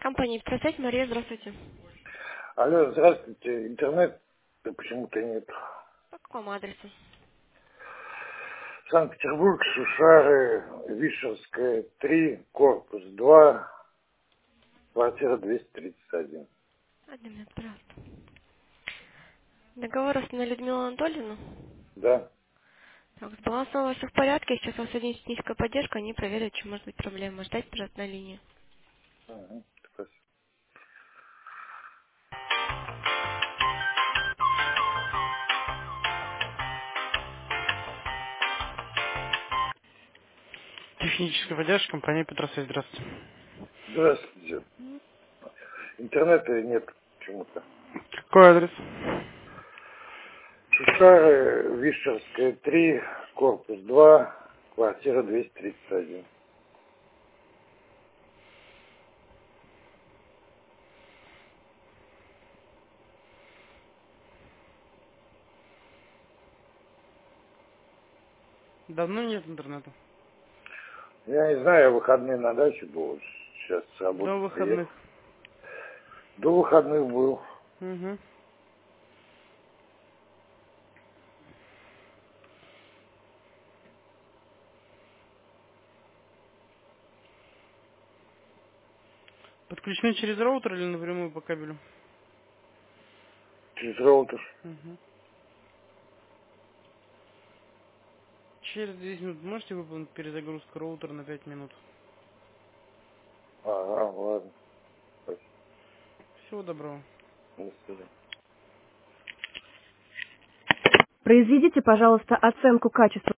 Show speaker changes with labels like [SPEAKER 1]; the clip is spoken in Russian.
[SPEAKER 1] Компания «Петросвязь», Мария, здравствуйте.
[SPEAKER 2] Алло, здравствуйте. Интернет почему-то нет.
[SPEAKER 1] По какому адресу?
[SPEAKER 2] Санкт-Петербург, Шушары, Вишерская, 3, корпус 2, квартира 231.
[SPEAKER 1] Одну минуту, пожалуйста. Договор на Людмилу Анатольевну.
[SPEAKER 2] Да.
[SPEAKER 1] Так, с балансом у вас все в порядке. Сейчас вас соединить с низкой поддержкой. Они проверят, что может быть проблема. Ждать, пожалуйста, на линии.
[SPEAKER 2] Ага, спасибо.
[SPEAKER 3] Техническая поддержка, компания Петросвязь, здравствуйте.
[SPEAKER 2] Здравствуйте. Интернета нет почему-то.
[SPEAKER 3] Какой адрес?
[SPEAKER 2] Шушары, Вишерская, 3, корпус 2, квартира 231.
[SPEAKER 3] Давно нет интернета?
[SPEAKER 2] Я не знаю, я в выходные на даче был. Сейчас с работы
[SPEAKER 3] До выходных.
[SPEAKER 2] приехал. До выходных был.
[SPEAKER 3] Угу. Подключены через роутер или напрямую по кабелю?
[SPEAKER 2] Через роутер.
[SPEAKER 3] Угу. Через 10 минут можете выполнить перезагрузку роутера на 5 минут?
[SPEAKER 2] Ага, ладно. Спасибо.
[SPEAKER 3] Всего доброго.
[SPEAKER 2] До свидания.
[SPEAKER 4] Произведите, пожалуйста, оценку качества